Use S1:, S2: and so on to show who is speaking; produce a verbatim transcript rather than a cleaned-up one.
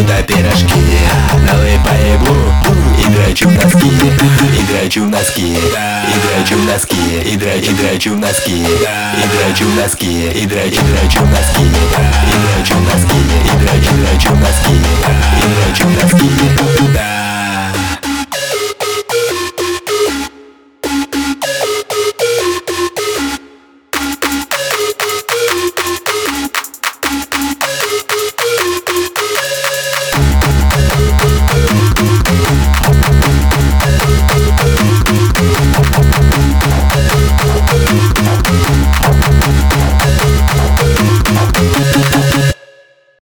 S1: на пирожки. Налыпай бу, играчу в носки, играчу в носки, играчу в носки, игра, играчу в носки, играчу в носки, игра, играчу в носки, играчу в носки, играчу, играчу в носки.